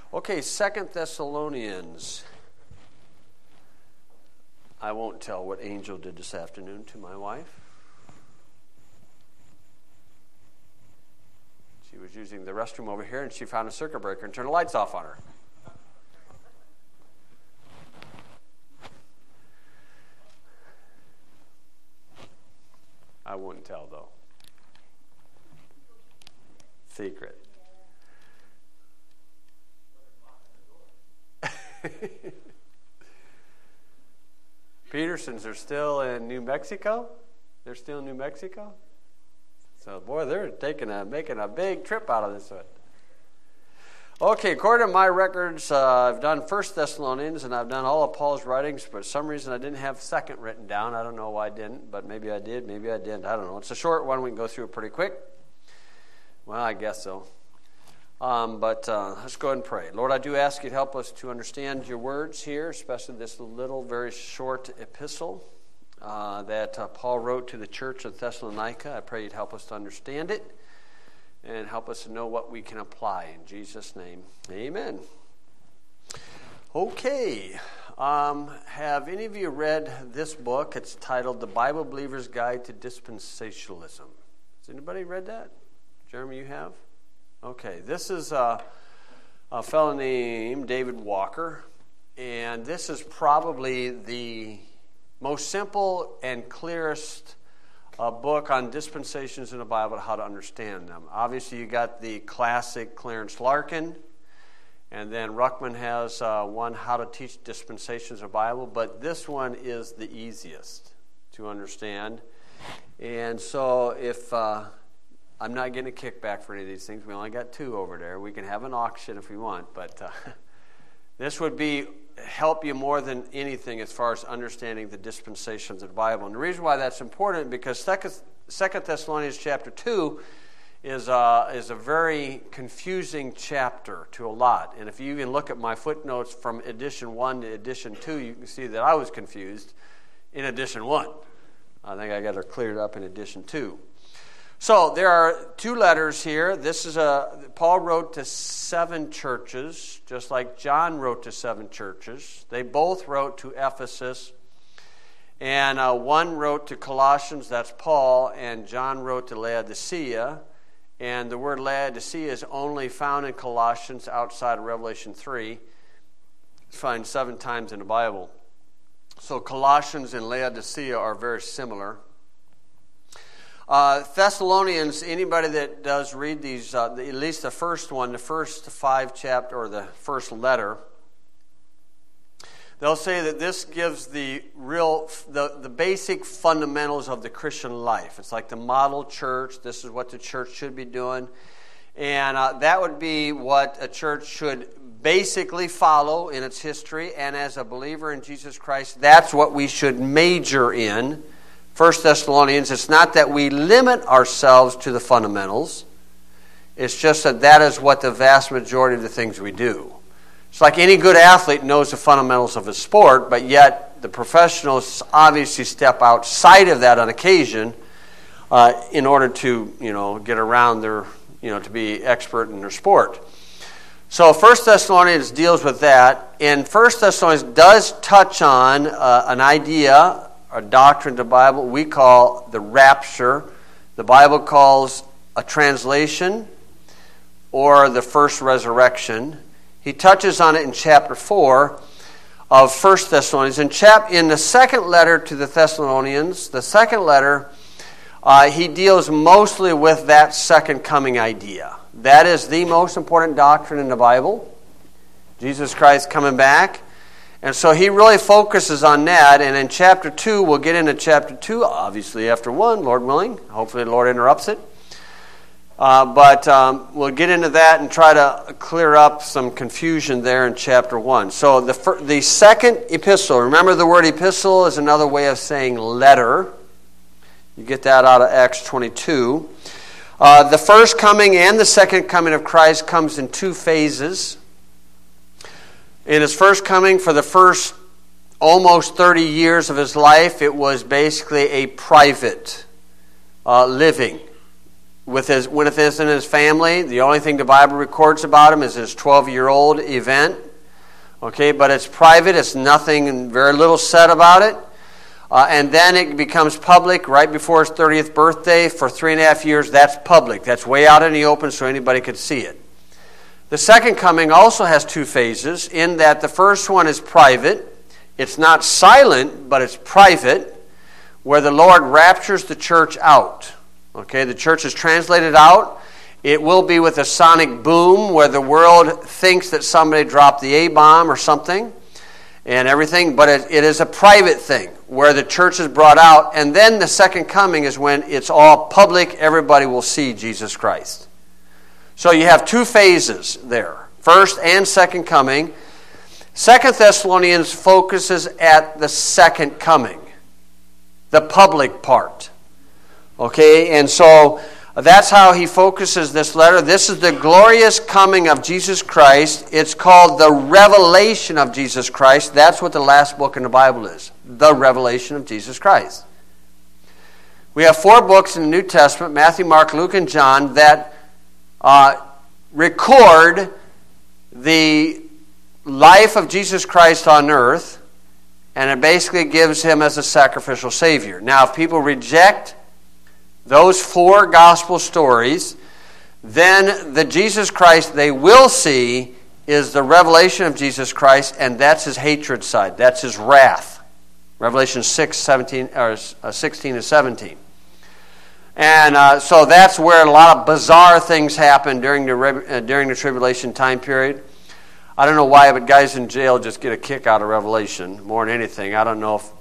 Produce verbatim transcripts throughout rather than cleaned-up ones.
Okay, Second Thessalonians. I won't tell what Angel did this afternoon to my wife. She was using the restroom over here, and she found a circuit breaker and turned the lights off on her. I wouldn't tell, though. Secret. Petersons are still in New Mexico? They're still in New Mexico? So, boy, they're taking a making a big trip out of this one. Okay, according to my records, uh, I've done First Thessalonians, and I've done all of Paul's writings, but for some reason I didn't have Second written down. I don't know why I didn't, but maybe I did, maybe I didn't. I don't know. It's a short one. We can go through it pretty quick. Well, I guess so. Um, but uh, let's go ahead and pray. Lord, I do ask you to help us to understand your words here, especially this little, very short epistle uh, that uh, Paul wrote to the church of Thessalonica. I pray you'd help us to understand it and help us to know what we can apply. In Jesus' name, amen. Okay. Um, have any of you read this book? It's titled The Bible Believer's Guide to Dispensationalism. Has anybody read that? Jeremy, you have? Okay, this is a, a fellow named David Walker, and this is probably the most simple and clearest uh, book on dispensations in the Bible, how to understand them. Obviously, you got the classic Clarence Larkin, and then Ruckman has uh, one, How to Teach Dispensations of the Bible, but this one is the easiest to understand. And so if... Uh, I'm not getting a kickback for any of these things. We only got two over there. We can have an auction if we want, but uh, this would be help you more than anything as far as understanding the dispensations of the Bible. And the reason why that's important, because Second Thessalonians chapter two is uh, is a very confusing chapter to a lot. And if you even look at my footnotes from edition one to edition two, you can see that I was confused in edition one. I think I got it cleared up in edition two. So there are two letters here. This is a Paul wrote to seven churches, just like John wrote to seven churches. They both wrote to Ephesus, and uh, one wrote to Colossians. That's Paul, and John wrote to Laodicea. And the word Laodicea is only found in Colossians outside of Revelation three. It's found seven times in the Bible. So Colossians and Laodicea are very similar. Uh, Thessalonians, anybody that does read these, uh, the, at least the first one, the first five chapter or the first letter, they'll say that this gives the real, the, the basic fundamentals of the Christian life. It's like the model church. This is what the church should be doing. And uh, that would be what a church should basically follow in its history. And as a believer in Jesus Christ, that's what we should major in. First Thessalonians, it's not that we limit ourselves to the fundamentals. It's just that that is what the vast majority of the things we do. It's like any good athlete knows the fundamentals of his sport, but yet the professionals obviously step outside of that on occasion uh, in order to, you know, get around their, you know, to be expert in their sport. So First Thessalonians deals with that, and First Thessalonians does touch on uh, an idea, a doctrine of the Bible we call the rapture. The Bible calls a translation or the first resurrection. He touches on it in chapter four of First Thessalonians. In, chap- in the second letter to the Thessalonians, the second letter, uh, he deals mostly with that second coming idea. That is the most important doctrine in the Bible. Jesus Christ coming back. And so he really focuses on that. And in chapter two, we'll get into chapter two, obviously after one, Lord willing. Hopefully the Lord interrupts it. Uh, but um, we'll get into that and try to clear up some confusion there in chapter one. So the fir- the second epistle, remember the word epistle is another way of saying letter. You get that out of Acts twenty-two. Uh, the first coming and the second coming of Christ comes in two phases. In his first coming, for the first almost thirty years of his life, it was basically a private uh, living. with his, with his and his family. The only thing the Bible records about him is his twelve-year-old event. Okay, but it's private. It's nothing, and very little said about it. Uh, and then it becomes public right before his thirtieth birthday. For three and a half years, that's public. That's way out in the open so anybody could see it. The second coming also has two phases, in that the first one is private. It's not silent, but it's private, where the Lord raptures the church out. Okay, the church is translated out. It will be with a sonic boom where the world thinks that somebody dropped the A-bomb or something and everything, but it, it is a private thing where the church is brought out. And then the second coming is when it's all public. Everybody will see Jesus Christ. So you have two phases there, first and second coming. Second Thessalonians focuses at the second coming, the public part. Okay, and so that's how he focuses this letter. This is the glorious coming of Jesus Christ. It's called the revelation of Jesus Christ. That's what the last book in the Bible is, the revelation of Jesus Christ. We have four books in the New Testament, Matthew, Mark, Luke, and John, that uh, record the life of Jesus Christ on earth, and it basically gives him as a sacrificial Savior. Now, if people reject those four gospel stories, then the Jesus Christ they will see is the revelation of Jesus Christ, and that's his hatred side. That's his wrath. Revelation six, seventeen, or sixteen and seventeen. And uh, so that's where a lot of bizarre things happen during the uh, during the tribulation time period. I don't know why, but guys in jail just get a kick out of Revelation more than anything. I don't know if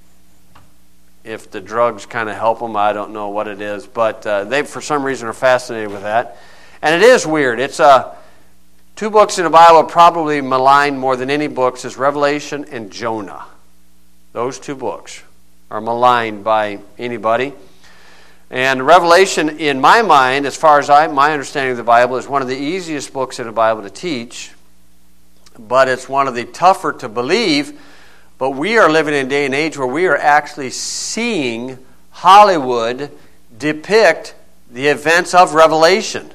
if the drugs kind of help them. I don't know what it is, but uh, they for some reason are fascinated with that. And it is weird. It's uh, two books in the Bible probably maligned more than any books is Revelation and Jonah. Those two books are maligned by anybody. And Revelation, in my mind, as far as I, my understanding of the Bible, is one of the easiest books in the Bible to teach, but it's one of the tougher to believe. But we are living in a day and age where we are actually seeing Hollywood depict the events of Revelation.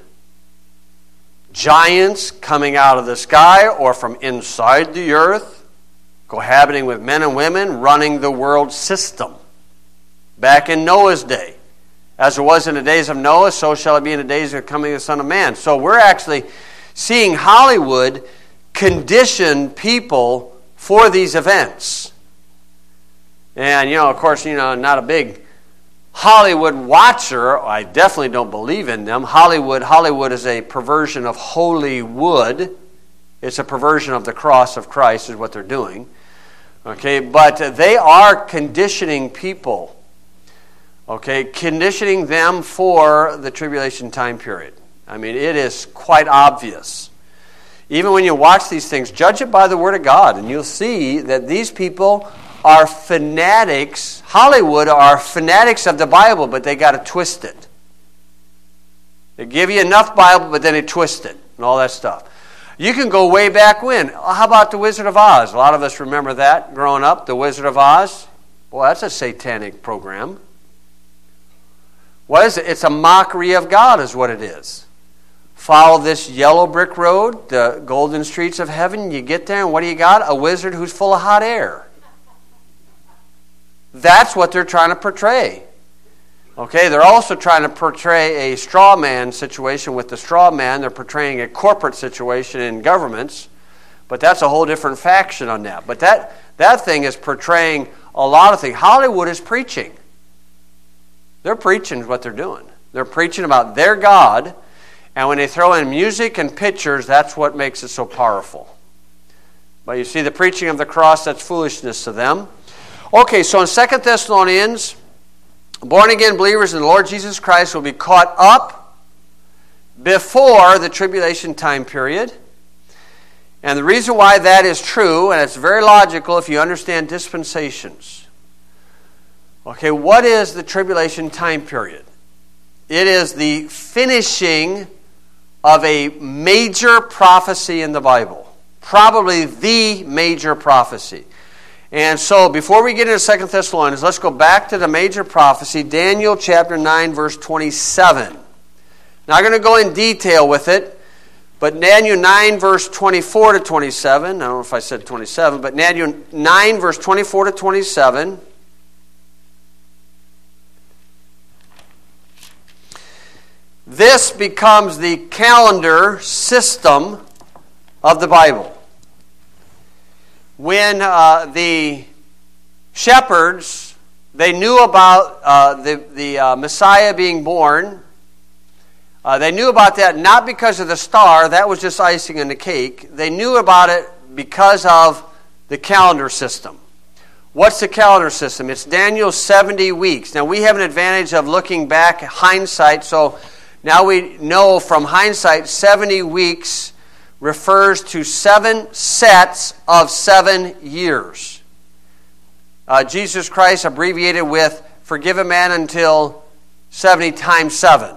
Giants coming out of the sky or from inside the earth, cohabiting with men and women, running the world system. Back in Noah's day. As it was in the days of Noah, so shall it be in the days of the coming of the Son of Man. So we're actually seeing Hollywood condition people for these events. And, you know, of course, you know, not a big Hollywood watcher. I definitely don't believe in them. Hollywood, Hollywood is a perversion of holy wood. It's a perversion of the cross of Christ is what they're doing. Okay, but they are conditioning people. Okay, conditioning them for the tribulation time period. I mean, it is quite obvious. Even when you watch these things, judge it by the Word of God, and you'll see that these people are fanatics. Hollywood are fanatics of the Bible, but they got to twist it. They give you enough Bible, but then they twist it, and all that stuff. You can go way back when. How about The Wizard of Oz? A lot of us remember that growing up, The Wizard of Oz. Well, that's a satanic program. What is it? It's a mockery of God is what it is. Follow this yellow brick road, the golden streets of heaven. You get there, and what do you got? A wizard who's full of hot air. That's what they're trying to portray. Okay, they're also trying to portray a straw man situation with the straw man. They're portraying a corporate situation in governments, but that's a whole different faction on that. But that, that thing is portraying a lot of things. Hollywood is preaching. They're preaching what they're doing. They're preaching about their God. And when they throw in music and pictures, that's what makes it so powerful. But you see, the preaching of the cross, that's foolishness to them. Okay, so in Second Thessalonians, born-again believers in the Lord Jesus Christ will be caught up before the tribulation time period. And the reason why that is true, and it's very logical if you understand dispensations. Okay, what is the tribulation time period? It is the finishing of a major prophecy in the Bible. Probably the major prophecy. And so before we get into Second Thessalonians, let's go back to the major prophecy, Daniel chapter nine, verse twenty-seven. Not going to go in detail with it, but Daniel nine, verse twenty-four to twenty-seven, I don't know if I said twenty-seven, but Daniel nine, verse twenty-four to twenty-seven. This becomes the calendar system of the Bible. When uh, the shepherds, they knew about uh, the, the uh, Messiah being born. Uh, they knew about that not because of the star, that was just icing on the cake. They knew about it because of the calendar system. What's the calendar system? It's Daniel's seventy weeks. Now we have an advantage of looking back, hindsight, so now we know from hindsight seventy weeks refers to seven sets of seven years. Uh, Jesus Christ abbreviated with forgive a man until seventy times seven.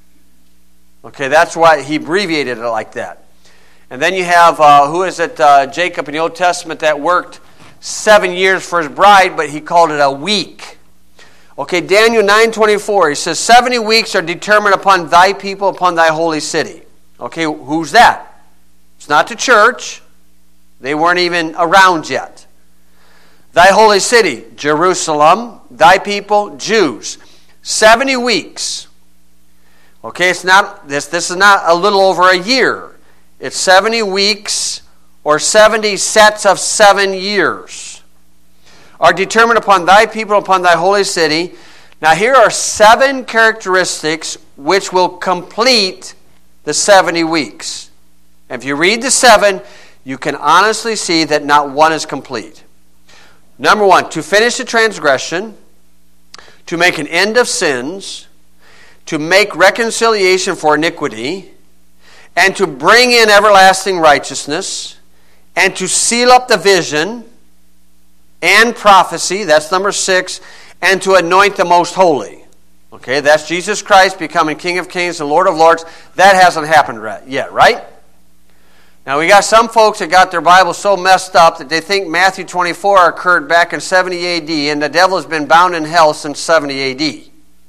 Okay, that's why he abbreviated it like that. And then you have, uh, who is it, uh, Jacob in the Old Testament that worked seven years for his bride, but he called it a week. Okay, Daniel nine twenty-four, he says, seventy weeks are determined upon thy people, upon thy holy city. Okay, who's that? It's not the church. They weren't even around yet. Thy holy city, Jerusalem, thy people, Jews. seventy weeks. Okay, it's not this this is not a little over a year. It's seventy weeks or seventy sets of seven years. Are determined upon thy people, upon thy holy city. Now here are seven characteristics which will complete the seventy weeks. And if you read the seven, you can honestly see that not one is complete. Number one, to finish the transgression, to make an end of sins, to make reconciliation for iniquity, and to bring in everlasting righteousness, and to seal up the vision and prophecy, that's number six, and to anoint the most holy. Okay, that's Jesus Christ becoming King of Kings and Lord of Lords. That hasn't happened yet, right? Now we got some folks that got their Bible so messed up that they think Matthew twenty-four occurred back in seventy A D and the devil has been bound in hell since seventy A D.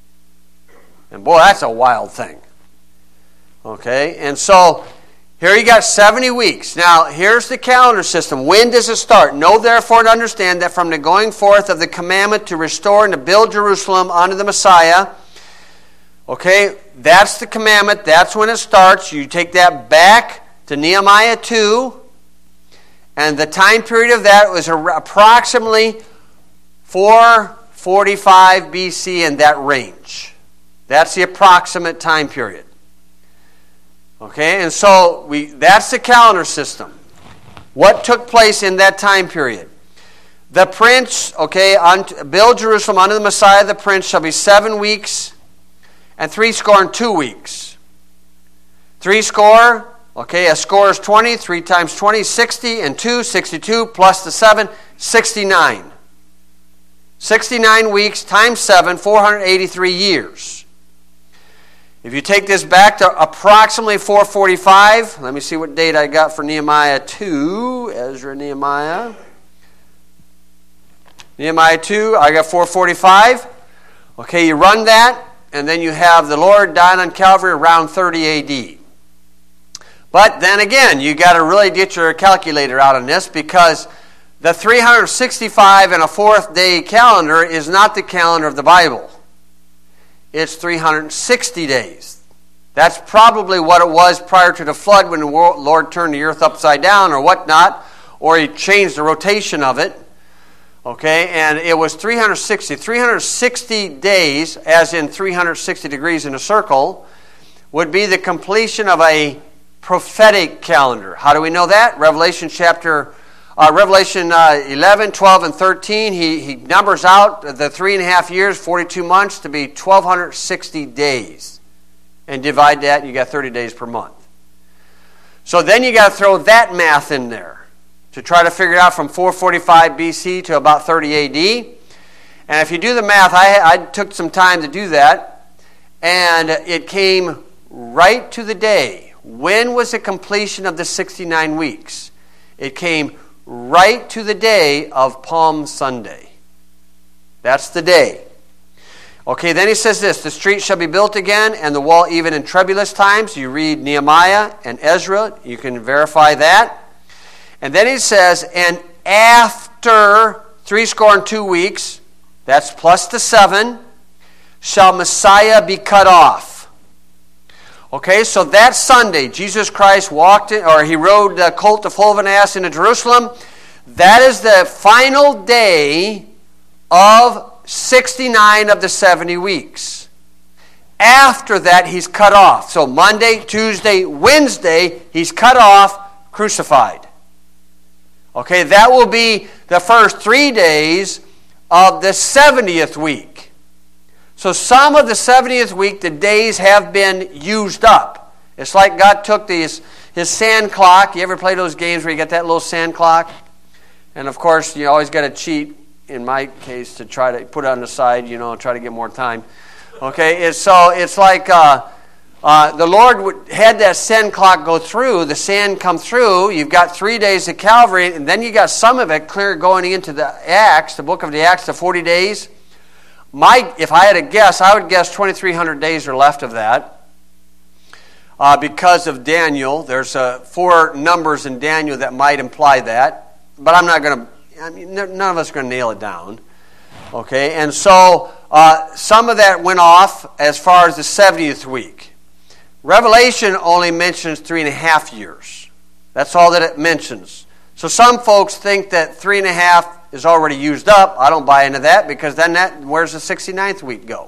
And boy, that's a wild thing. Okay, and so here you got seventy weeks. Now, here's the calendar system. When does it start? Know therefore and understand that from the going forth of the commandment to restore and to build Jerusalem unto the Messiah. Okay, that's the commandment. That's when it starts. You take that back to Nehemiah two. And the time period of that was approximately four forty-five B C in that range. That's the approximate time period. Okay, and so we that's the calendar system. What took place in that time period? The prince, okay, unto, build Jerusalem unto the Messiah, the prince, shall be seven weeks and three score and two weeks. Three score, okay, a score is twenty, three times twenty, sixty, and two, sixty-two, plus the seven, sixty-nine. sixty-nine weeks times seven, four hundred eighty-three years. If you take this back to approximately four forty-five, let me see what date I got for Nehemiah two, Ezra, Nehemiah. Nehemiah two, I got four forty-five. Okay, you run that, and then you have the Lord dying on Calvary around thirty A D. But then again, you got to really get your calculator out on this because the three hundred sixty-five and a fourth day calendar is not the calendar of the Bible. It's three hundred sixty days. That's probably what it was prior to the flood when the Lord turned the earth upside down or whatnot, or he changed the rotation of it. Okay, and it was three hundred sixty. three hundred sixty days, as in three hundred sixty degrees in a circle, would be the completion of a prophetic calendar. How do we know that? Revelation chapter Uh, Revelation uh, eleven, twelve, and thirteen, he, he numbers out the three and a half years, forty-two months, to be twelve sixty days. And divide that, and you got thirty days per month. So then you got to throw that math in there to try to figure it out from four forty-five B C to about thirty A D. And if you do the math, I, I took some time to do that, and it came right to the day. When was the completion of the sixty-nine weeks? It came right to the day of Palm Sunday. That's the day. Okay, then he says this, the street shall be built again, and the wall even in troublous times. You read Nehemiah and Ezra, you can verify that. And then he says, and after three score and two weeks, that's plus the seven, shall Messiah be cut off. Okay, so that Sunday, Jesus Christ walked in, or he rode the colt, the foal of an ass into Jerusalem. That is the final day of sixty-nine of the seventy weeks. After that, he's cut off. So Monday, Tuesday, Wednesday, he's cut off, crucified. Okay, that will be the first three days of the seventieth week. So some of the seventieth week, the days have been used up. It's like God took these, his sand clock. You ever play those games where you get that little sand clock? And of course, you always got to cheat, in my case, to try to put it on the side, you know, try to get more time. Okay, it's, so it's like uh, uh, the Lord would, had that sand clock go through, the sand come through, you've got three days of Calvary, and then you got some of it clear going into the Acts, the book of the Acts, the forty days. My, if I had to guess, I would guess twenty-three hundred days are left of that. Uh, because of Daniel, there's uh, four numbers in Daniel that might imply that. But I'm not going to, I mean, none of us are going to nail it down. Okay, and so uh, some of that went off as far as the seventieth week. Revelation only mentions three and a half years. That's all that it mentions. So some folks think that three and a half is already used up. I don't buy into that, because then that where's the sixty-ninth week go?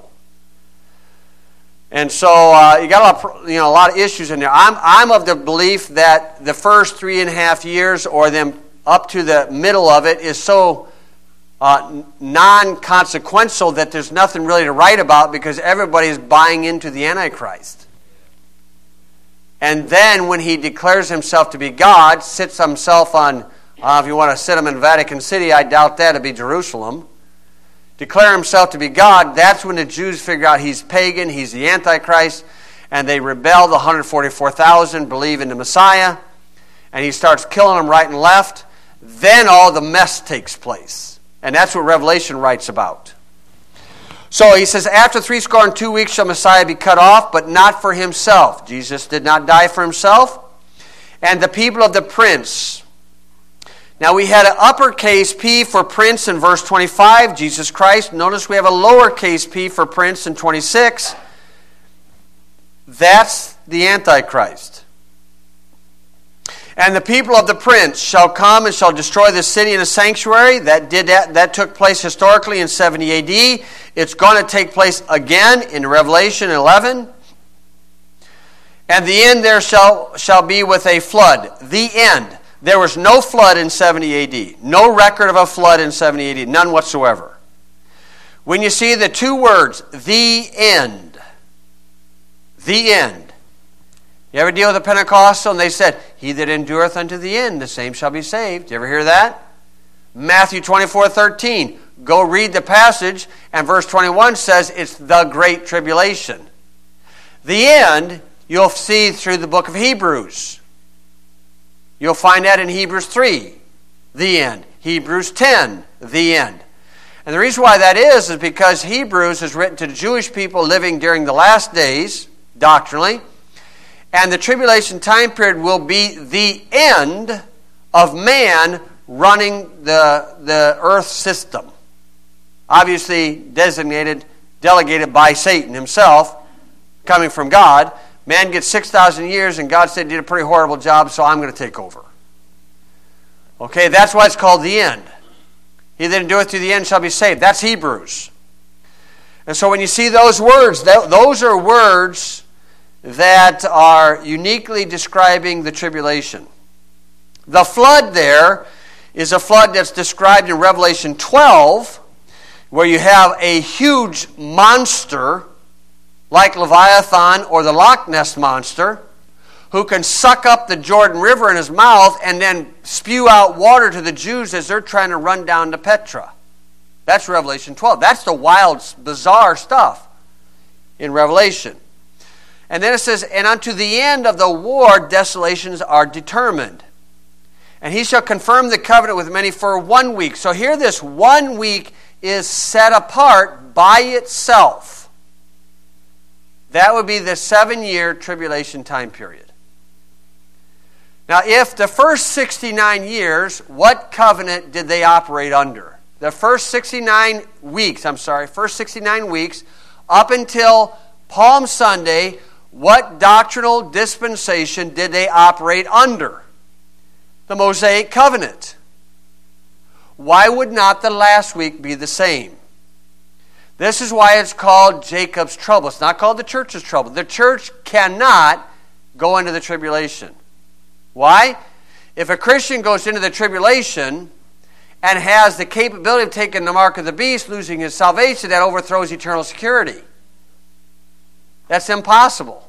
And so uh, you got a lot, of, you know, a lot of issues in there. I'm I'm of the belief that the first three and a half years, or them up to the middle of it, is so uh, non-consequential that there's nothing really to write about, because everybody is buying into the Antichrist. And then when he declares himself to be God, sits himself on, uh, if you want to sit him in Vatican City, I doubt that, it'd be Jerusalem. Declare himself to be God, that's when the Jews figure out he's pagan, he's the Antichrist, and they rebel, the one hundred forty-four thousand, believe in the Messiah, and he starts killing them right and left. Then all the mess takes place. And that's what Revelation writes about. So he says, after three score and two weeks shall Messiah be cut off, but not for himself. Jesus did not die for himself. And the people of the prince. Now we had an uppercase P for prince in verse twenty-five, Jesus Christ. Notice we have a lowercase p for prince in twenty-six. That's the Antichrist. And the people of the prince shall come and shall destroy the city and the sanctuary. That did that, that took place historically in seventy A D. It's going to take place again in Revelation eleven. And the end there shall, shall be with a flood. The end. There was no flood in seventy A D. No record of a flood in seventy A D. None whatsoever. When you see the two words, the end. The end. You ever deal with a Pentecostal and they said, he that endureth unto the end, the same shall be saved. You ever hear that? Matthew twenty-four thirteen. Go read the passage, and verse twenty-one says it's the great tribulation. The end, you'll see through the book of Hebrews. You'll find that in Hebrews three, the end. Hebrews ten, the end. And the reason why that is, is because Hebrews is written to the Jewish people living during the last days, doctrinally, and the tribulation time period will be the end of man running the, the earth system. Obviously designated, delegated by Satan himself, coming from God. Man gets six thousand years, and God said he did a pretty horrible job, so I'm going to take over. Okay, that's why it's called the end. He that endureth to the end shall be saved. That's Hebrews. And so when you see those words, those are words that are uniquely describing the tribulation. The flood there is a flood that's described in Revelation twelve, where you have a huge monster like Leviathan or the Loch Ness monster, who can suck up the Jordan River in his mouth and then spew out water to the Jews as they're trying to run down to Petra. That's Revelation twelve. That's the wild, bizarre stuff in Revelation. And then it says, and unto the end of the war desolations are determined. And he shall confirm the covenant with many for one week. So here this one week is set apart by itself. That would be the seven-year tribulation time period. Now, if the first sixty-nine years, what covenant did they operate under? The first sixty-nine weeks, I'm sorry, first sixty-nine weeks, up until Palm Sunday, what doctrinal dispensation did they operate under? The Mosaic covenant. Why would not the last week be the same? This is why it's called Jacob's trouble. It's not called the church's trouble. The church cannot go into the tribulation. Why? If a Christian goes into the tribulation and has the capability of taking the mark of the beast, losing his salvation, that overthrows eternal security. That's impossible.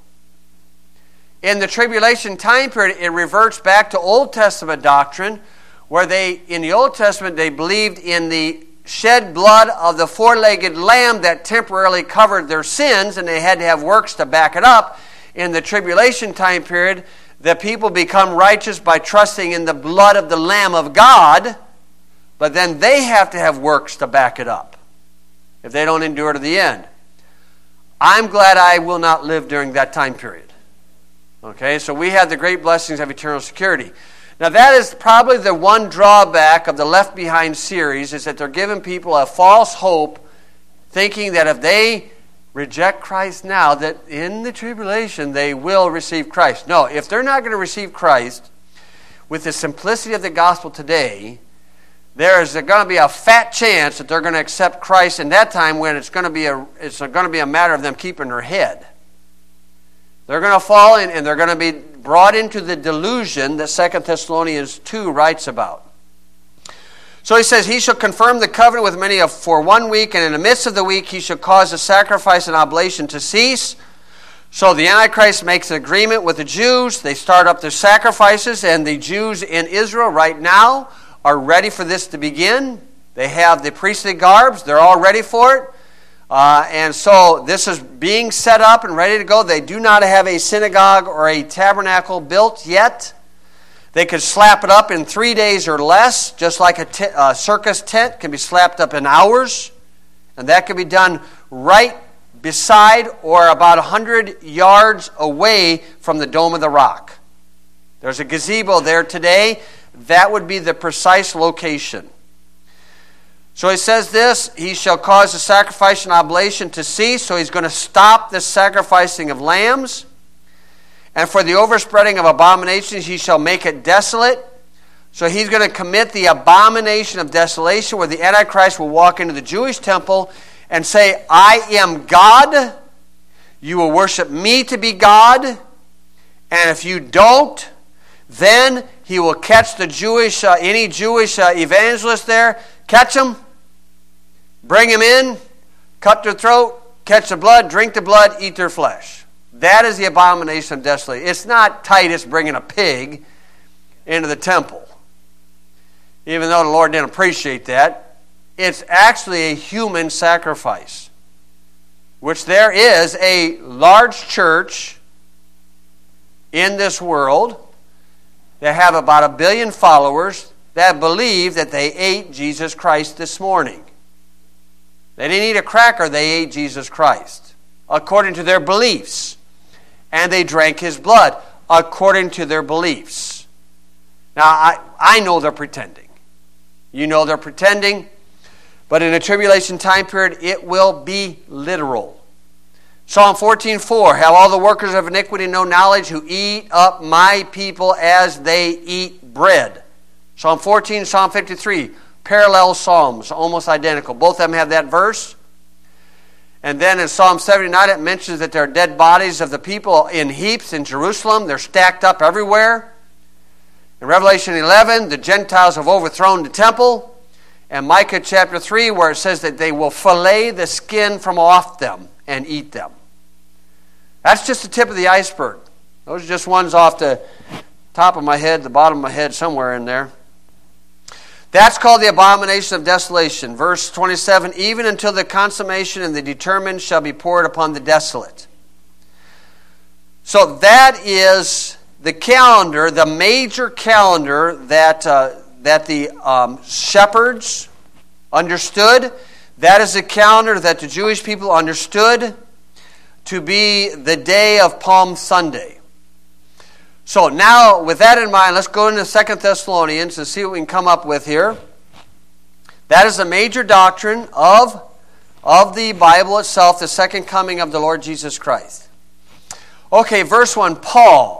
In the tribulation time period, it reverts back to Old Testament doctrine, where they, in the Old Testament, they believed in the shed blood of the four-legged lamb that temporarily covered their sins, and they had to have works to back it up. In the tribulation time period, the people become righteous by trusting in the blood of the Lamb of God, but then they have to have works to back it up if they don't endure to the end. I'm glad I will not live during that time period. Okay, so we have the great blessings of eternal security. Now that is probably the one drawback of the Left Behind series, is that they're giving people a false hope, thinking that if they reject Christ now, that in the tribulation they will receive Christ. No, if they're not going to receive Christ with the simplicity of the gospel today, there is going to be a fat chance that they're going to accept Christ in that time, when it's going to be a it's going to be a matter of them keeping their head. They're going to fall in, and they're going to be brought into the delusion that Second Thessalonians two writes about. So he says, he shall confirm the covenant with many of for one week, and in the midst of the week he shall cause the sacrifice and oblation to cease. So the Antichrist makes an agreement with the Jews. They start up their sacrifices, and the Jews in Israel right now are ready for this to begin. They have the priestly garbs. They're all ready for it. Uh, and so this is being set up and ready to go. They do not have a synagogue or a tabernacle built yet. They could slap it up in three days or less, just like a t- uh, circus tent can be slapped up in hours. And that can be done right beside or about one hundred yards away from the Dome of the Rock. There's a gazebo there today. That would be the precise location. So he says this, he shall cause the sacrifice and oblation to cease. So he's going to stop the sacrificing of lambs. And for the overspreading of abominations, he shall make it desolate. So he's going to commit the abomination of desolation, where the Antichrist will walk into the Jewish temple and say, I am God. You will worship me to be God. And if you don't, then he will catch the Jewish, uh, any Jewish uh, evangelist there, catch them, bring them in, cut their throat, catch the blood, drink the blood, eat their flesh. That is the abomination of desolation. It's not Titus bringing a pig into the temple. Even though the Lord didn't appreciate that, it's actually a human sacrifice, which there is a large church in this world that have about a billion followers that believe that they ate Jesus Christ this morning. They didn't eat a cracker, they ate Jesus Christ, according to their beliefs. And they drank his blood, according to their beliefs. Now, I, I know they're pretending. You know they're pretending. But in a tribulation time period, it will be literal. Psalm fourteen four, have all the workers of iniquity no knowledge, who eat up my people as they eat bread. Psalm fourteen, Psalm fifty-three, parallel psalms, almost identical. Both of them have that verse. And then in Psalm seventy-nine, it mentions that there are dead bodies of the people in heaps in Jerusalem. They're stacked up everywhere. In Revelation eleven, the Gentiles have overthrown the temple. And Micah chapter three, where it says that they will fillet the skin from off them and eat them. That's just the tip of the iceberg. Those are just ones off the top of my head, the bottom of my head, somewhere in there. That's called the abomination of desolation. Verse twenty-seven, even until the consummation and the determined shall be poured upon the desolate. So that is the calendar, the major calendar that, uh, that the um, shepherds understood. That is the calendar that the Jewish people understood to be the day of Palm Sunday. So now, with that in mind, let's go into Second Thessalonians and see what we can come up with here. That is a major doctrine of, of the Bible itself, the second coming of the Lord Jesus Christ. Okay, verse one, Paul.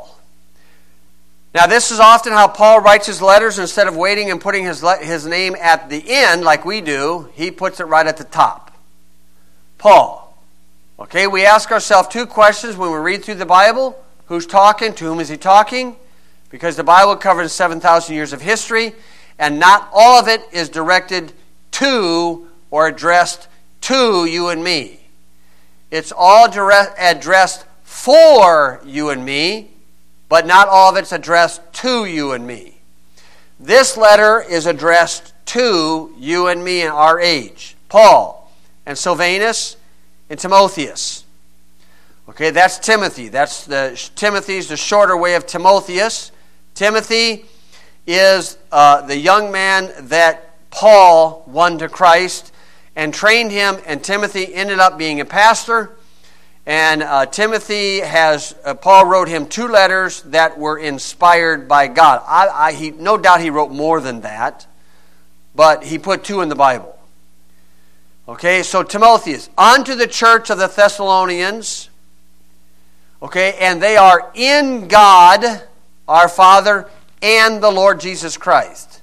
Now, this is often how Paul writes his letters. Instead of waiting and putting his, le- his name at the end like we do, he puts it right at the top. Paul. Okay, we ask ourselves two questions when we read through the Bible. Who's talking? To whom is he talking? Because the Bible covers seven thousand years of history, and not all of it is directed to or addressed to you and me. It's all direct, addressed for you and me, but not all of it's addressed to you and me. This letter is addressed to you and me in our age. Paul and Silvanus and Timotheus. Okay, that's Timothy. That's the Timothy's the shorter way of Timotheus. Timothy is uh, the young man that Paul won to Christ and trained him, and Timothy ended up being a pastor. And uh, Timothy has, uh, Paul wrote him two letters that were inspired by God. I, I, he, no doubt he wrote more than that, but he put two in the Bible. Okay, so Timotheus, unto the church of the Thessalonians, okay, and they are in God, our Father, and the Lord Jesus Christ.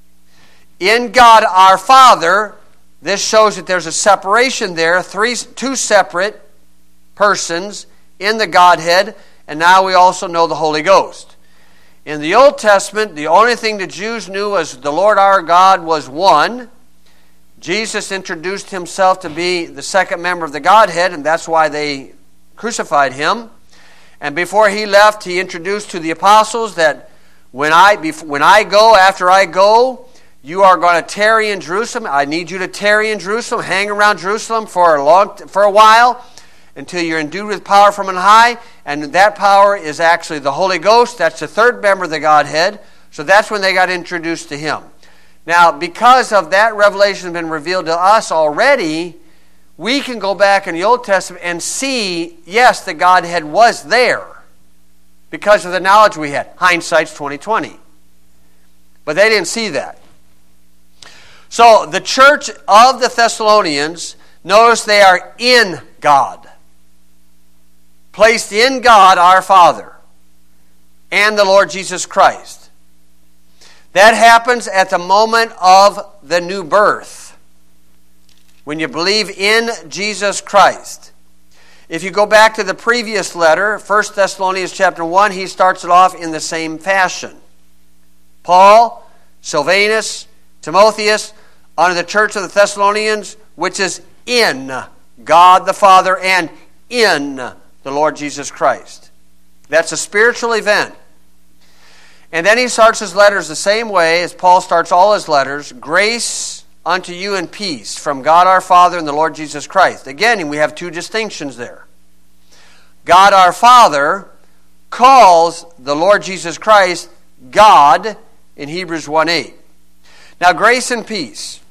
In God, our Father, this shows that there's a separation there, three, two separate persons in the Godhead, and now we also know the Holy Ghost. In the Old Testament, the only thing the Jews knew was the Lord our God was one. Jesus introduced himself to be the second member of the Godhead, and that's why they crucified him. And before he left, he introduced to the apostles that when I, when I go, after I go, you are going to tarry in Jerusalem. I need you to tarry in Jerusalem, hang around Jerusalem for a long, for a while, until you're endued with power from on high, and that power is actually the Holy Ghost. That's the third member of the Godhead. So that's when they got introduced to him. Now, because of that revelation has been revealed to us already, we can go back in the Old Testament and see, yes, the Godhead was there because of the knowledge we had. Hindsight's twenty twenty. But they didn't see that. So the church of the Thessalonians, notice they are in God. Placed in God our Father and the Lord Jesus Christ. That happens at the moment of the new birth. When you believe in Jesus Christ. If you go back to the previous letter, First Thessalonians chapter one, he starts it off in the same fashion. Paul, Silvanus, Timotheus, unto the church of the Thessalonians, which is in God the Father and in the Lord Jesus Christ. That's a spiritual event. And then he starts his letters the same way as Paul starts all his letters. Grace unto you and peace from God our Father and the Lord Jesus Christ. Again, we have two distinctions there. God our Father calls the Lord Jesus Christ God in Hebrews one eight. Now, grace and peace.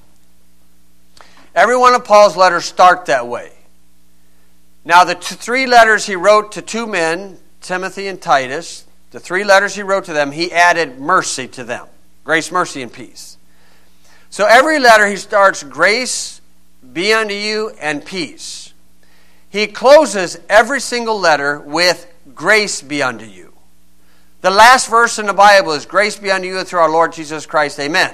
Every one of Paul's letters start that way. Now, the t- three letters he wrote to two men, Timothy and Titus, the three letters he wrote to them, he added mercy to them. Grace, mercy, and peace. So every letter he starts, grace be unto you and peace. He closes every single letter with grace be unto you. The last verse in the Bible is grace be unto you through our Lord Jesus Christ. Amen.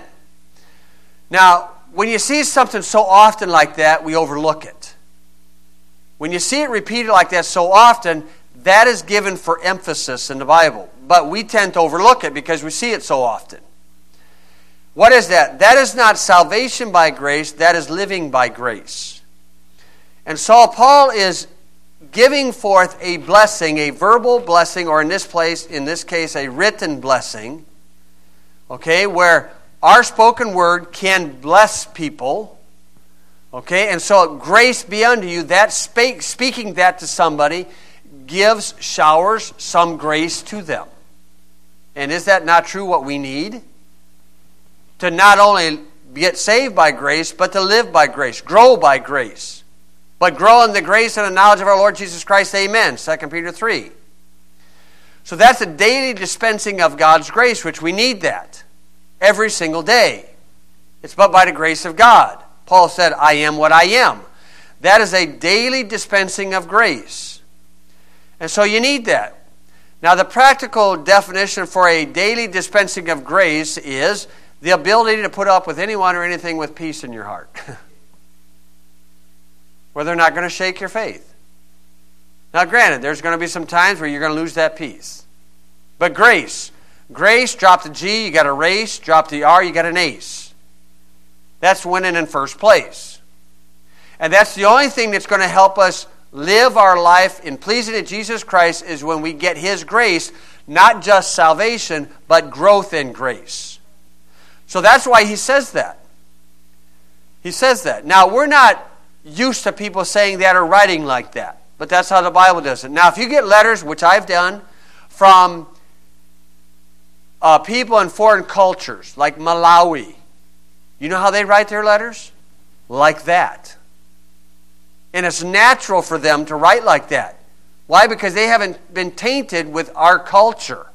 Now, when you see something so often like that, we overlook it. When you see it repeated like that so often, that is given for emphasis in the Bible. But we tend to overlook it because we see it so often. What is that? That is not salvation by grace, that is living by grace. And so Paul is giving forth a blessing, a verbal blessing, or in this place, in this case, a written blessing, okay, where our spoken word can bless people. Okay, and so grace be unto you, that speak, speaking that to somebody gives, showers some grace to them. And is that not true what we need? To not only get saved by grace, but to live by grace, grow by grace. But grow in the grace and the knowledge of our Lord Jesus Christ, amen, Second Peter three. So that's a daily dispensing of God's grace, which we need that every single day. It's but by the grace of God. Paul said, I am what I am. That is a daily dispensing of grace. And so you need that. Now, the practical definition for a daily dispensing of grace is the ability to put up with anyone or anything with peace in your heart. Where they're not going to shake your faith. Now, granted, there's going to be some times where you're going to lose that peace. But grace. Grace, drop the G, you got a race. Drop the R, you got an ace. That's winning in first place. And that's the only thing that's going to help us live our life in pleasing to Jesus Christ is when we get His grace, not just salvation, but growth in grace. So that's why he says that. He says that. Now, we're not used to people saying that or writing like that, but that's how the Bible does it. Now, if you get letters, which I've done, from uh, people in foreign cultures, like Malawi, you know how they write their letters? Like that. And it's natural for them to write like that. Why? Because they haven't been tainted with our culture.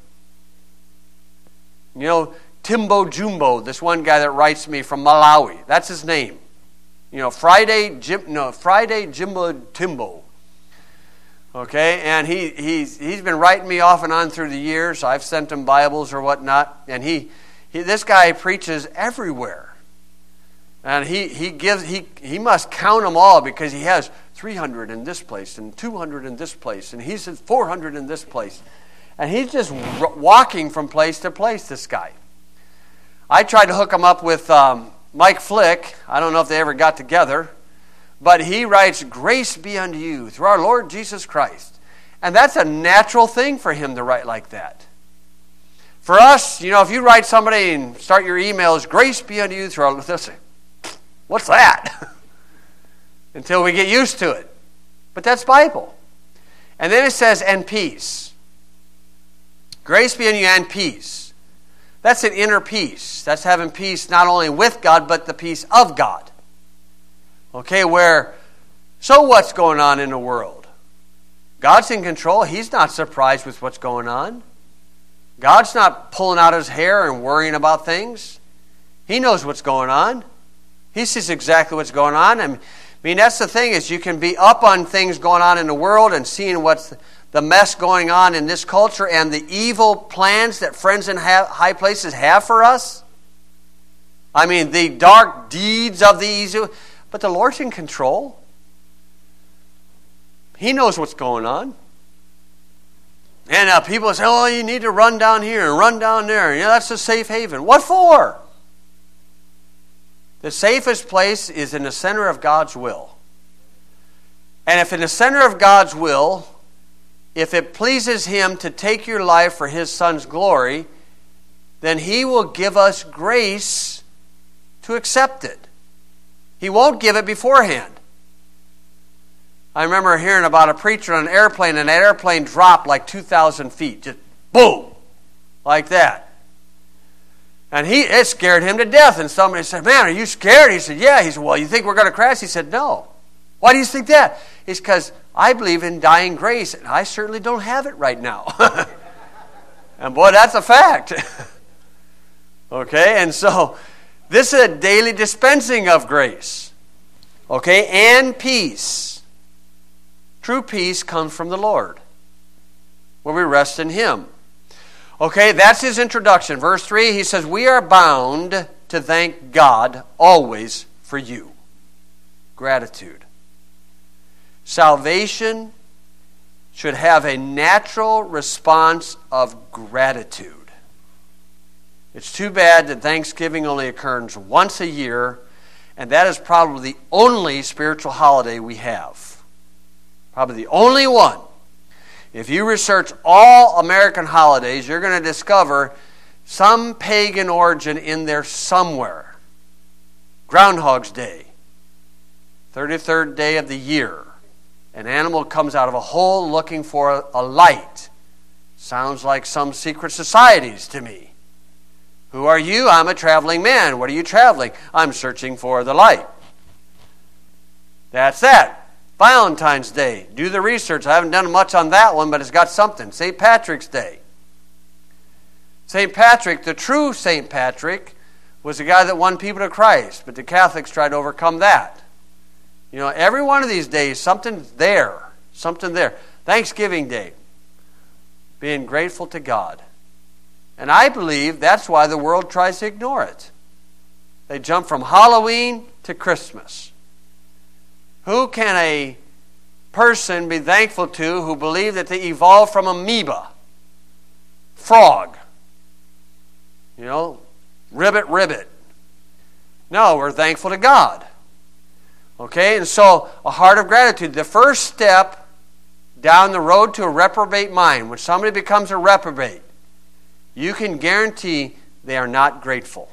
You know, Timbo Jumbo, this one guy that writes me from Malawi, that's his name. You know, Friday Jim, no, Friday Jimbo Timbo. Okay, and he he's he's been writing me off and on through the years. I've sent him Bibles or whatnot, and he, he this guy preaches everywhere. And he, he gives he he must count them all because he has three hundred in this place and two hundred in this place and he says four hundred in this place. And he's just r- walking from place to place, this guy. I tried to hook him up with um, Mike Flick. I don't know if they ever got together. But he writes, grace be unto you through our Lord Jesus Christ. And that's a natural thing for him to write like that. For us, you know, if you write somebody and start your emails, grace be unto you through our Lord, they'll say, what's that? Until we get used to it. But that's Bible. And then it says, and peace. Grace be unto you and peace. That's an inner peace. That's having peace not only with God, but the peace of God. Okay, where, so what's going on in the world? God's in control. He's not surprised with what's going on. God's not pulling out his hair and worrying about things. He knows what's going on. He sees exactly what's going on. I mean, that's the thing is you can be up on things going on in the world and seeing what's the mess going on in this culture and the evil plans that friends in high places have for us. I mean, the dark deeds of the easy. But the Lord's in control. He knows what's going on. And uh, people say, oh, you need to run down here and run down there. You know, that's a safe haven. What for? The safest place is in the center of God's will. And if in the center of God's will, if it pleases Him to take your life for His Son's glory, then He will give us grace to accept it. He won't give it beforehand. I remember hearing about a preacher on an airplane, and that airplane dropped like two thousand feet. Just boom! Like that. And he it scared him to death. And somebody said, man, are you scared? He said, yeah. He said, well, you think we're going to crash? He said, no. Why do you think that? It's because I believe in dying grace, and I certainly don't have it right now. And boy, that's a fact. Okay, and so this is a daily dispensing of grace. Okay, and peace. True peace comes from the Lord, where we rest in Him. Okay, that's his introduction. Verse three, he says, we are bound to thank God always for you. Gratitude. Salvation should have a natural response of gratitude. It's too bad that Thanksgiving only occurs once a year, and that is probably the only spiritual holiday we have. Probably the only one. If you research all American holidays, you're going to discover some pagan origin in there somewhere. Groundhog's Day, thirty-third day of the year. An animal comes out of a hole looking for a light. Sounds like some secret societies to me. Who are you? I'm a traveling man. What are you traveling? I'm searching for the light. That's that. Valentine's Day. Do the research. I haven't done much on that one, but it's got something. Saint Patrick's Day. Saint Patrick, the true Saint Patrick, was the guy that won people to Christ, but the Catholics tried to overcome that. You know, every one of these days, something's there. Something there. Thanksgiving Day. Being grateful to God. And I believe that's why the world tries to ignore it. They jump from Halloween to Christmas. Who can a person be thankful to who believe that they evolved from amoeba? Frog. You know, ribbit, ribbit. No, we're thankful to God. Okay, and so a heart of gratitude. The first step down the road to a reprobate mind, when somebody becomes a reprobate, you can guarantee they are not grateful.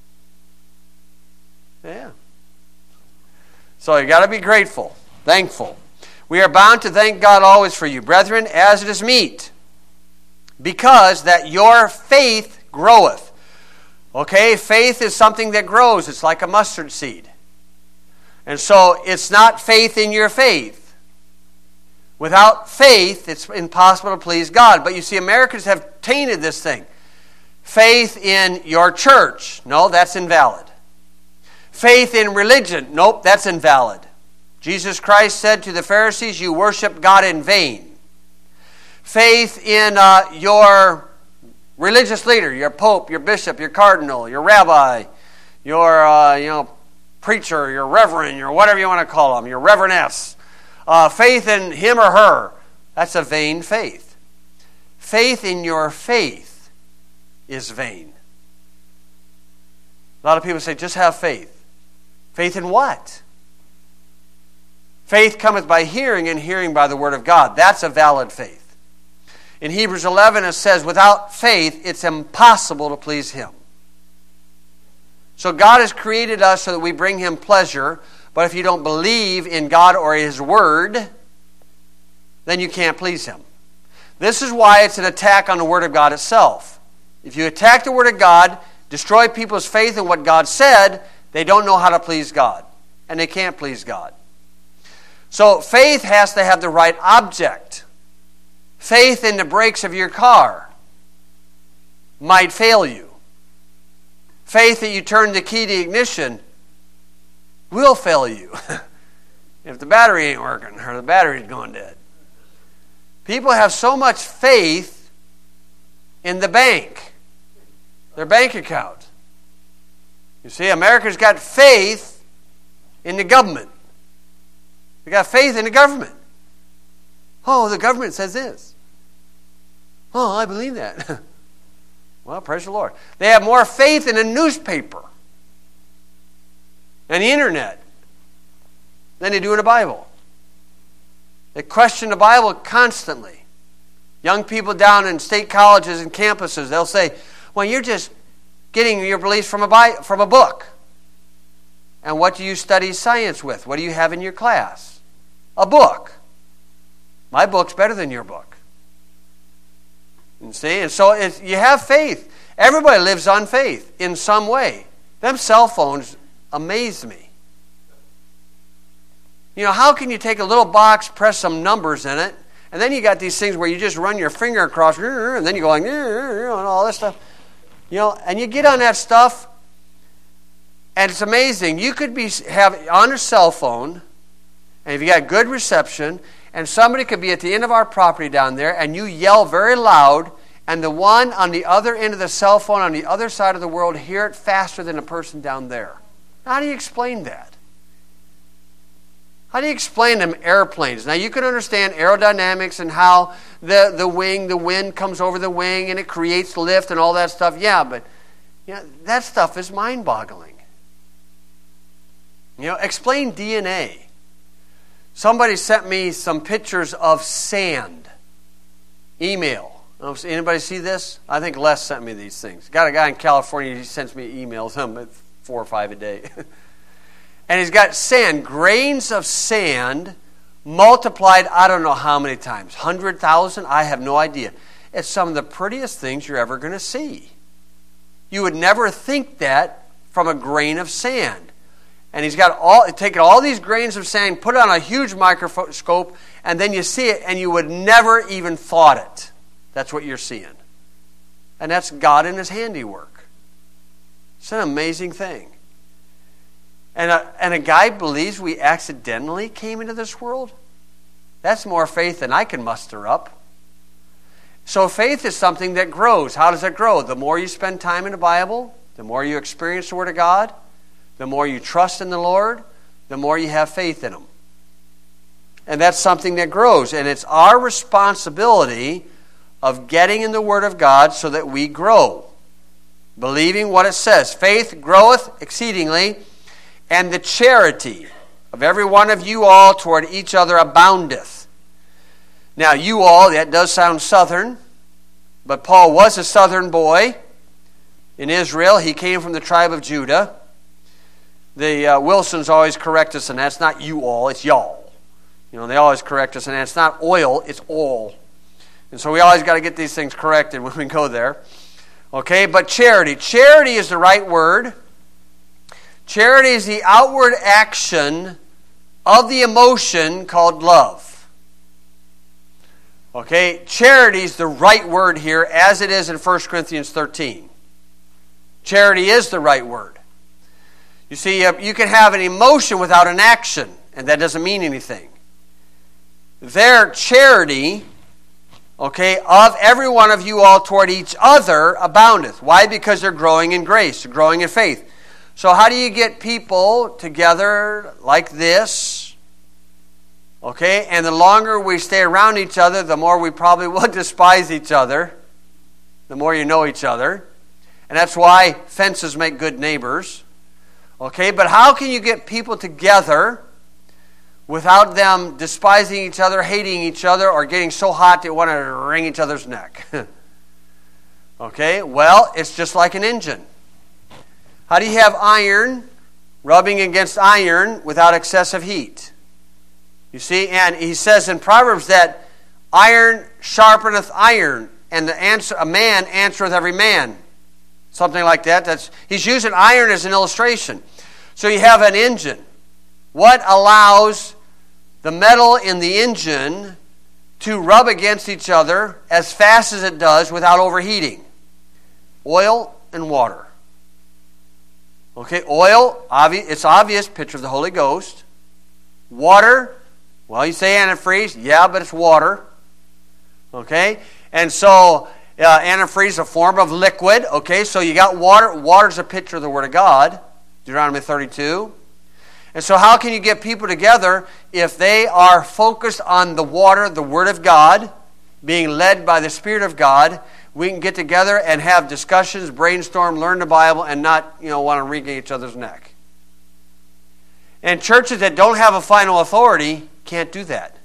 Yeah. So you got to be grateful, thankful. We are bound to thank God always for you, brethren, as it is meet, because that your faith groweth. Okay, faith is something that grows. It's like a mustard seed. And so it's not faith in your faith. Without faith, it's impossible to please God. But you see, Americans have tainted this thing. Faith in your church. No, that's invalid. Faith in religion. Nope, that's invalid. Jesus Christ said to the Pharisees, you worship God in vain. Faith in uh, your religious leader, your pope, your bishop, your cardinal, your rabbi, your uh, you know preacher, your reverend, your whatever you want to call them, your reverendess. Uh, faith in him or her. That's a vain faith. Faith in your faith is vain. A lot of people say, just have faith. Faith in what? Faith cometh by hearing, and hearing by the word of God. That's a valid faith. In Hebrews eleven it says, without faith it's impossible to please Him. So God has created us so that we bring Him pleasure, but if you don't believe in God or His Word, then you can't please Him. This is why it's an attack on the Word of God itself. If you attack the Word of God, destroy people's faith in what God said, they don't know how to please God. And they can't please God. So faith has to have the right object. Faith in the brakes of your car might fail you. Faith that you turn the key to ignition will fail you if the battery ain't working or the battery's going dead. People have so much faith in the bank, their bank account. You see, America's got faith in the government. They got faith in the government. Oh, the government says this. Oh, I believe that. Well, praise the Lord. They have more faith in a newspaper and the internet than they do in the Bible. They question the Bible constantly. Young people down in state colleges and campuses, they'll say, well, you're just getting your beliefs from a, Bi- from a book. And what do you study science with? What do you have in your class? A book. My book's better than your book. You see, and so it's, you have faith. Everybody lives on faith in some way. Them cell phones amaze me. You know, how can you take a little box, press some numbers in it, and then you got these things where you just run your finger across, and then you go like, and all this stuff. You know, and you get on that stuff, and it's amazing. You could be have on your cell phone, and if you got good reception, and somebody could be at the end of our property down there, and you yell very loud, and the one on the other end of the cell phone on the other side of the world hear it faster than the person down there. How do you explain that? How do you explain them airplanes? Now, you can understand aerodynamics and how the, the wing, the wind comes over the wing, and it creates lift and all that stuff. Yeah, but you know, that stuff is mind-boggling. You know, explain D N A. Somebody sent me some pictures of sand. Email. Anybody see this? I think Les sent me these things. Got a guy in California, he sends me emails, him four or five a day. And he's got sand, grains of sand, multiplied I don't know how many times. one hundred thousand? I have no idea. It's some of the prettiest things you're ever going to see. You would never think that from a grain of sand. And he's got all taken all these grains of sand, put it on a huge microscope, and then you see it, and you would never even thought it. That's what you're seeing. And that's God in his handiwork. It's an amazing thing. And a, and a guy believes we accidentally came into this world? That's more faith than I can muster up. So faith is something that grows. How does it grow? The more you spend time in the Bible, the more you experience the Word of God, the more you trust in the Lord, the more you have faith in Him. And that's something that grows. And it's our responsibility of getting in the Word of God so that we grow. Believing what it says. Faith groweth exceedingly, and the charity of every one of you all toward each other aboundeth. Now, you all, that does sound southern, but Paul was a southern boy in Israel. He came from the tribe of Judah. The uh, Wilsons always correct us, and that's not you all, it's y'all. You know, they always correct us, and it's not oil, it's all. And so we always got to get these things corrected when we go there. Okay, but charity. Charity is the right word. Charity is the outward action of the emotion called love. Okay, charity is the right word here, as it is in First Corinthians thirteen. Charity is the right word. You see, you can have an emotion without an action, and that doesn't mean anything. Their charity, okay, of every one of you all toward each other aboundeth. Why? Because they're growing in grace, they're growing in faith. So how do you get people together like this? Okay, and the longer we stay around each other, the more we probably will despise each other, the more you know each other. And that's why fences make good neighbors. Okay, but how can you get people together without them despising each other, hating each other, or getting so hot they want to wring each other's neck? Okay, well, it's just like an engine. How do you have iron rubbing against iron without excessive heat? You see, and he says in Proverbs that iron sharpeneth iron, and the answer, a man answereth every man. Something like that. That's, he's using iron as an illustration. So you have an engine. What allows the metal in the engine to rub against each other as fast as it does without overheating? Oil and water. Okay, oil, obvi- it's obvious, picture of the Holy Ghost. Water, well, you say antifreeze, yeah, but it's water. Okay, and so uh, antifreeze is a form of liquid. Okay, so you got water. Water's a picture of the Word of God, Deuteronomy thirty-two. And so how can you get people together if they are focused on the water, the Word of God, being led by the Spirit of God? We can get together and have discussions, brainstorm, learn the Bible, and not, you know, want to wring each other's neck. And churches that don't have a final authority can't do that.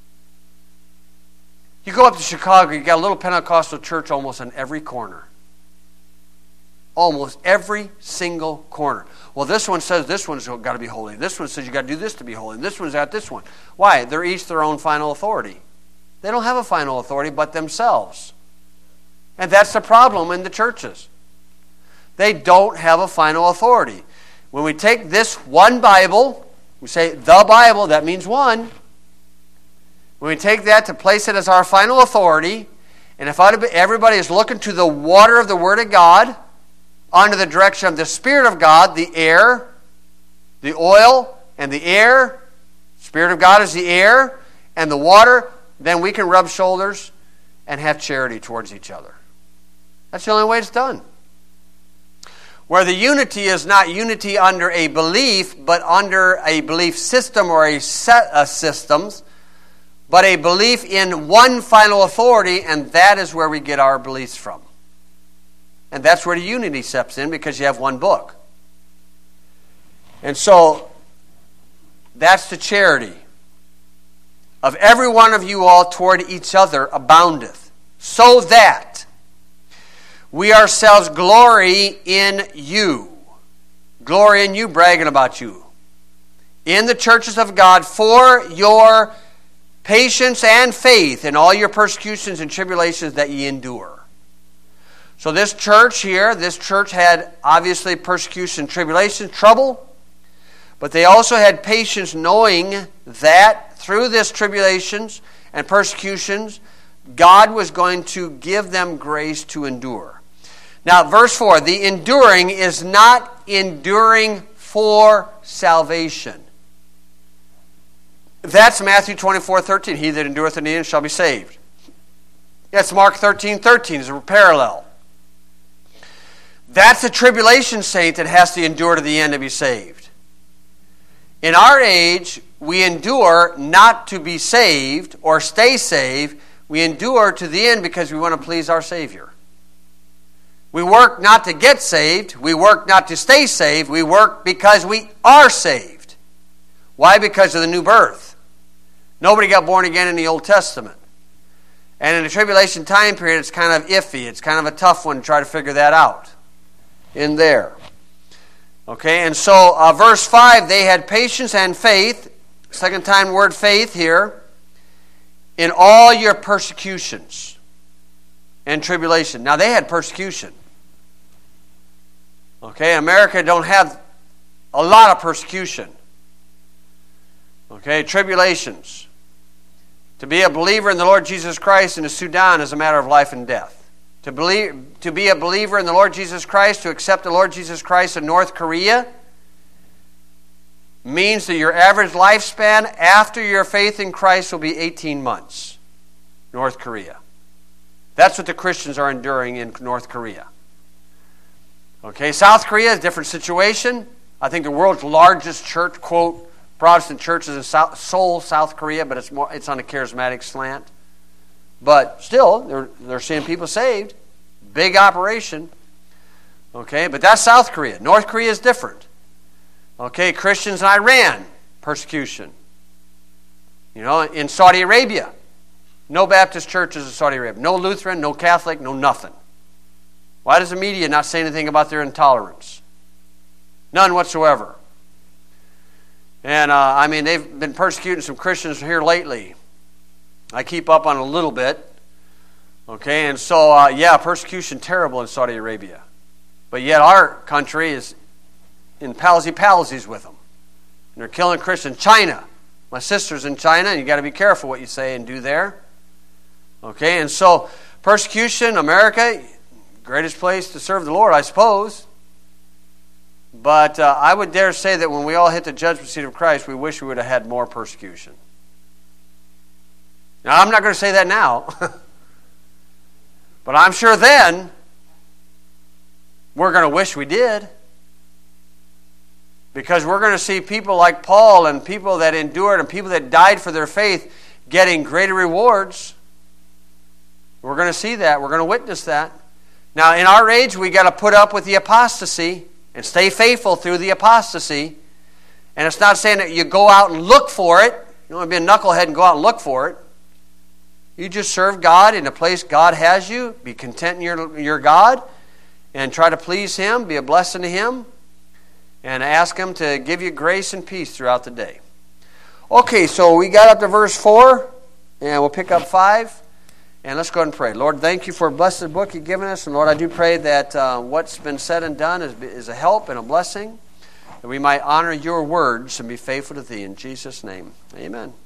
You go up to Chicago, you got a little Pentecostal church almost on every corner. Almost every single corner. Well, this one says this one's got to be holy. This one says you got to do this to be holy. And this one's got this one. Why? They're each their own final authority. They don't have a final authority but themselves. And that's the problem in the churches. They don't have a final authority. When we take this one Bible, we say the Bible, that means one. When we take that to place it as our final authority, and if everybody is looking to the water of the Word of God, under the direction of the Spirit of God, the air, the oil, and the air, Spirit of God is the air, and the water, then we can rub shoulders and have charity towards each other. That's the only way it's done. Where the unity is not unity under a belief, but under a belief system or a set of systems, but a belief in one final authority, and that is where we get our beliefs from. And that's where the unity steps in, because you have one book. And so, that's the charity. Of every one of you all toward each other aboundeth, so that we ourselves glory in you. Glory in you, bragging about you. In the churches of God for your patience and faith in all your persecutions and tribulations that ye endure. So this church here, this church had obviously persecution, tribulation, trouble, but they also had patience, knowing that through this tribulations and persecutions, God was going to give them grace to endure. Now, verse four, the enduring is not enduring for salvation. That's Matthew twenty-four thirteen. He that endureth in the end shall be saved. That's Mark thirteen thirteen is a parallel. That's a tribulation saint that has to endure to the end to be saved. In our age, we endure not to be saved or stay saved. We endure to the end because we want to please our Savior. We work not to get saved. We work not to stay saved. We work because we are saved. Why? Because of the new birth. Nobody got born again in the Old Testament. And in the tribulation time period, it's kind of iffy. It's kind of a tough one to try to figure that out in there. Okay, and so uh, verse five, they had patience and faith. Second time word faith here. In all your persecutions and tribulation. Now, they had persecution. Okay, America don't have a lot of persecution. Okay, tribulations. To be a believer in the Lord Jesus Christ in the Sudan is a matter of life and death. To believe, to be a believer in the Lord Jesus Christ, to accept the Lord Jesus Christ in North Korea, means that your average lifespan after your faith in Christ will be eighteen months. North Korea. That's what the Christians are enduring in North Korea. Okay, South Korea is a different situation. I think the world's largest church, quote, Protestant church is in South, Seoul, South Korea, but it's more, it's on a charismatic slant. But still, they're, they're seeing people saved. Big operation. Okay, but that's South Korea. North Korea is different. Okay, Christians in Iran, persecution. You know, in Saudi Arabia, no Baptist churches in Saudi Arabia. No Lutheran, no Catholic, no nothing. Why does the media not say anything about their intolerance? None whatsoever. And, uh, I mean, they've been persecuting some Christians here lately. I keep up on it a little bit. Okay, and so, uh, yeah, persecution terrible in Saudi Arabia. But yet our country is in palsy-palsies with them. And they're killing Christians. China. My sister's in China, and you've got to be careful what you say and do there. Okay, and so persecution, America, greatest place to serve the Lord, I suppose. But uh, I would dare say that when we all hit the judgment seat of Christ, we wish we would have had more persecution. Now, I'm not going to say that now. But I'm sure then we're going to wish we did. Because we're going to see people like Paul and people that endured and people that died for their faith getting greater rewards. We're going to see that. We're going to witness that. Now, in our age, we got to put up with the apostasy and stay faithful through the apostasy. And it's not saying that you go out and look for it. You don't want to be a knucklehead and go out and look for it. You just serve God in the place God has you. Be content in your, your God. And try to please Him. Be a blessing to Him. And ask Him to give you grace and peace throughout the day. Okay, so we got up to verse four. And we'll pick up five. And let's go ahead and pray. Lord, thank you for a blessed book you've given us. And Lord, I do pray that uh, what's been said and done is, is a help and a blessing. That we might honor your words and be faithful to Thee. In Jesus' name, amen.